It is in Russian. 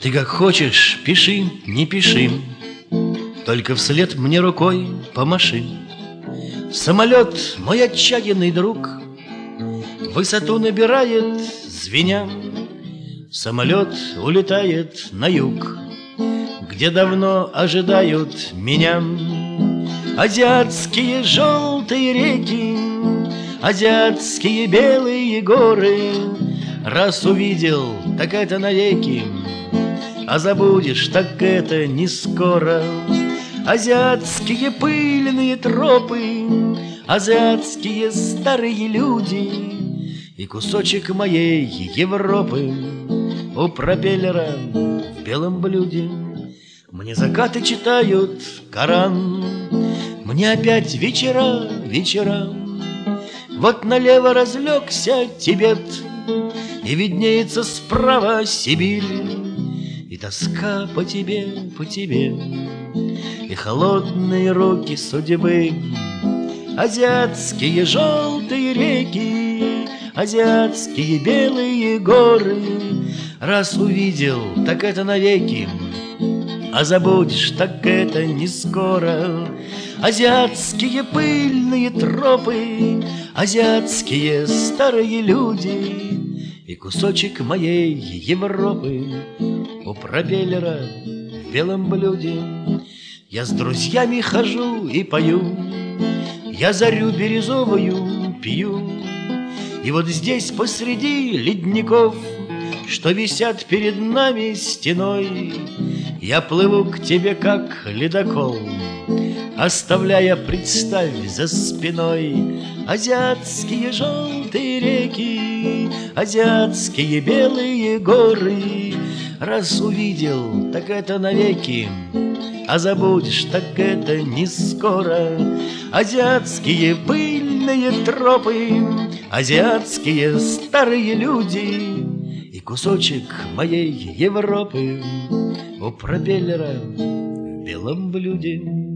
Ты как хочешь, пиши, не пиши, только вслед мне рукой помаши. Самолет, мой отчаянный друг, высоту набирает, звеня. Самолет улетает на юг, где давно ожидают меня. Азиатские желтые реки, азиатские белые горы. Раз увидел, так это навеки, а забудешь, так это не скоро. Азиатские пыльные тропы, азиатские старые люди и кусочек моей Европы у пропеллера в белом блюде. Мне закаты читают Коран, мне опять вечера, вечера. Вот налево разлегся Тибет, и виднеется справа Сибирь. И тоска по тебе, и холодные руки судьбы. Азиатские желтые реки, азиатские белые горы. Раз увидел, так это навеки, а забудешь, так это не скоро. Азиатские пыльные тропы, азиатские старые люди и кусочек моей Европы у пропеллера в белом блюде. Я с друзьями хожу и пою, я зарю бирюзовую пью. И вот здесь посреди ледников, что висят перед нами стеной, я плыву к тебе, как ледокол, оставляя, представь, за спиной азиатские желтые реки, азиатские белые горы. Раз увидел, так это навеки, а забудешь, так это не скоро. Азиатские пыльные тропы, азиатские старые люди и кусочек моей Европы у пропеллера в белом блюде.